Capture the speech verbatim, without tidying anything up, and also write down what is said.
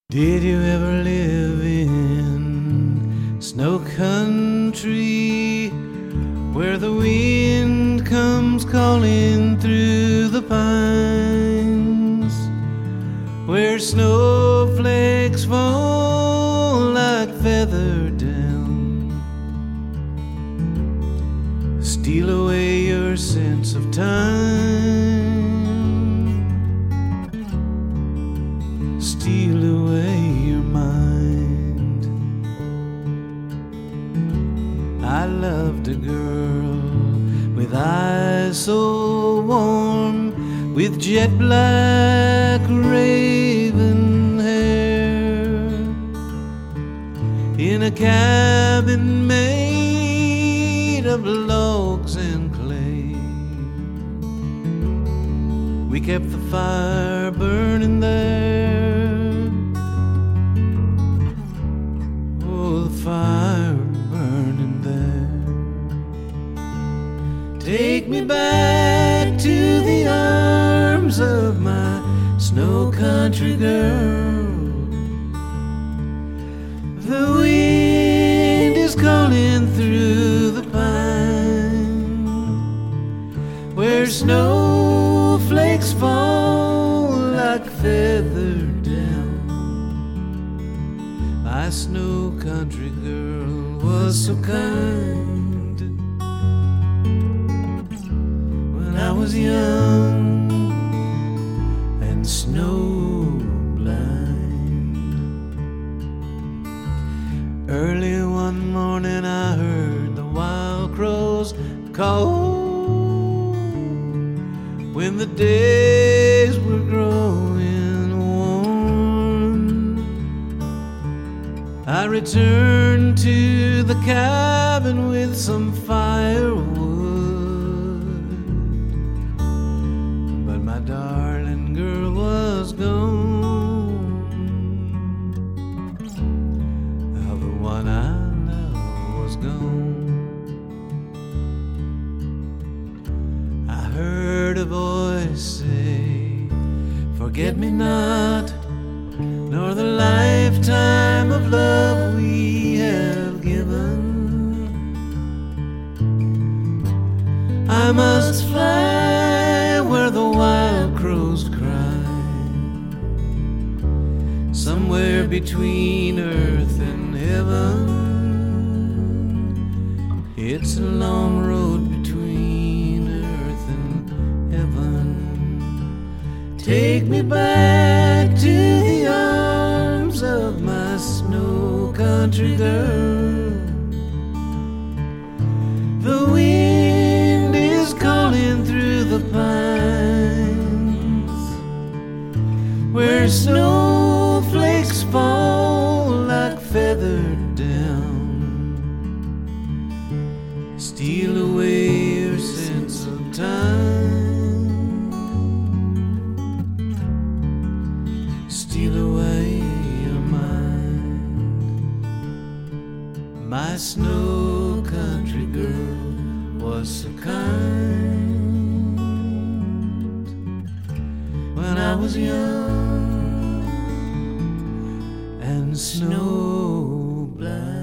Did you ever live in snow country where the wind comes calling through the pines, where snowflakes fall like feather down, steal away your sense of time, steal away your mind? I loved a girl with eyes so warm, with jet black raven hair, in a cabin made of logs and clay. We kept the fire burning there, oh, the fire burning there. Take me back to the arms of my snow country girl. The wind is calling through the pine, where snowflakes fall like feather down. My snow country girl was so kind when I was young and snow blind. Early one morning I heard the wild crows call, when the days were growing warm. I returned to the cabin with some firewood, but my darling girl was gone. Now the one I loved was gone. I heard a voice say, forget me not, nor the lifetime of love we have given. I must fly where the wild crows cry, somewhere between earth and heaven. It's a long road between earth and heaven. Take me back to the arms of my snow country girl. The wind is calling through the pines, where snowflakes fall like feather down. Steal away your sense of time, steal away your mind. My snow country girl was so kind when I was young and snow blind.